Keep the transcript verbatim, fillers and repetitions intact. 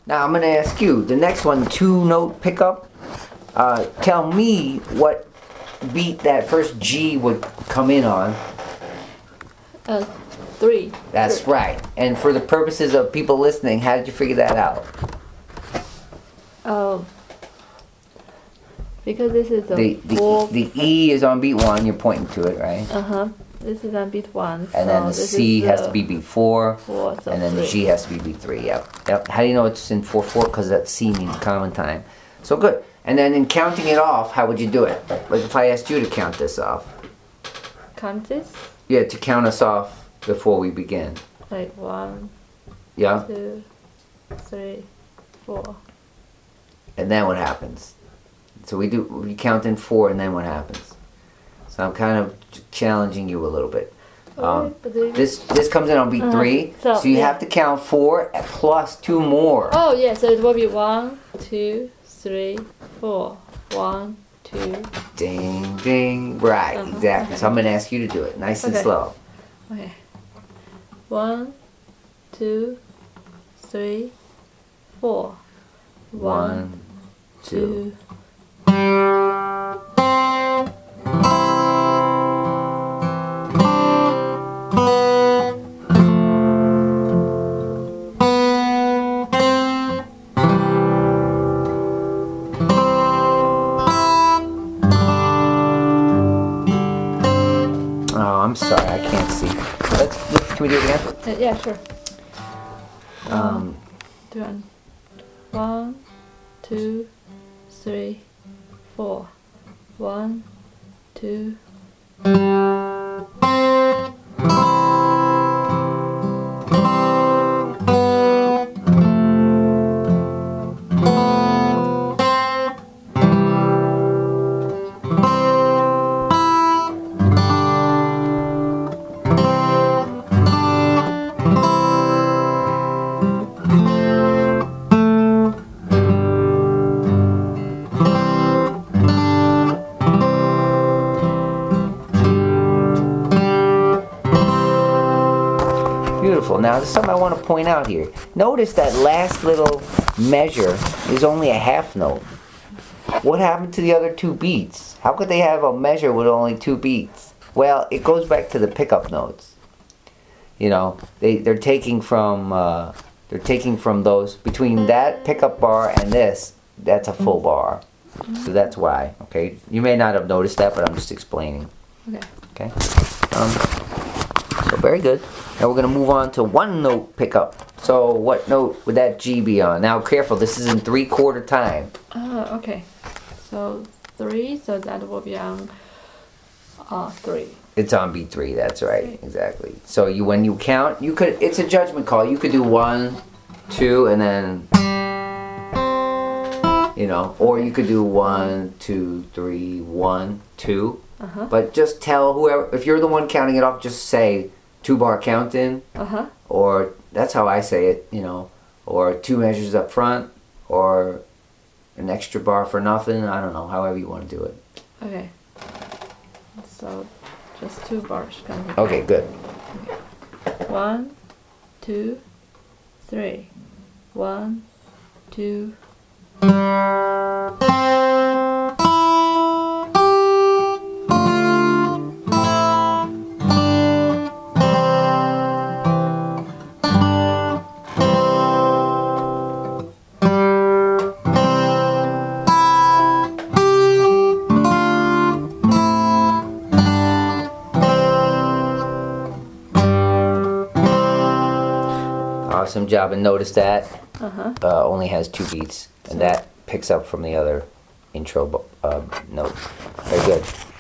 Now I'm going to ask you, the next one, two-note pickup. Uh, tell me what beat that first G would come in on. Uh, three. That's three. right. And for the purposes of people listening, how did you figure that out? Um, because this is a The, the, four. the E is on beat one, you're pointing to it, right? Uh huh. This is on beat one. And so then the this C is, has uh, to be beat four. four, so And then the three. G has to be beat three, yep. Yep. How do you know it's in four four? Because that C means common time. So good. And then in counting it off, how would you do it? Like if I asked you to count this off. Count this? Yeah, to count us off before we begin. Like one, Yeah? two, three, four. And then what happens? So we do, we count in four and then what happens? So I'm kind of challenging you a little bit. Um, Alright, but then- this this comes in on beat Uh-huh. three, so, So, you yeah. have to count four plus two more. Oh yeah, so it will be one, two, three, four. One, two. Ding, ding. Right, Uh-huh, exactly. okay. So I'm going to ask you to do it, nice and Okay. slow. Okay. One, two, three, four. One, two. two. Oh, I'm sorry, I can't see. Let's, let's, can we do it again? Uh, yeah, sure. Um, Do one. One, two, three, four. One, two. Beautiful. Now, there's something I want to point out here. Notice that last little measure is only a half note. What happened to the other two beats? How could they have a measure with only two beats? Well, it goes back to the pickup notes. You know, they they're taking from uh, they're taking from those between that pickup bar and this. That's a full bar, so that's why. Okay, you may not have noticed that, but I'm just explaining. Okay. Okay. Um, so very good. Now we're going to move on to one note pickup. So what note would that G be on? Now careful, this is in three quarter time. Ah, okay. So three, so that will be on uh, three. It's on beat three, that's right, exactly. So you when you count, you could, it's a judgment call. You could do one, two, and then, you know, or you could do one, two, three, one, two. Uh-huh. But just tell whoever, if you're the one counting it off, just say two bar count in. Uh-huh. Or that's how I say it, you know, or two measures up front, or an extra bar for nothing. I don't know, however you want to do it. Okay. So just two bars. Can we Okay, good. One, two, three. One, two. Awesome job, and notice that Uh-huh. uh, only has two beats, and that picks up from the other intro uh, note. Very good.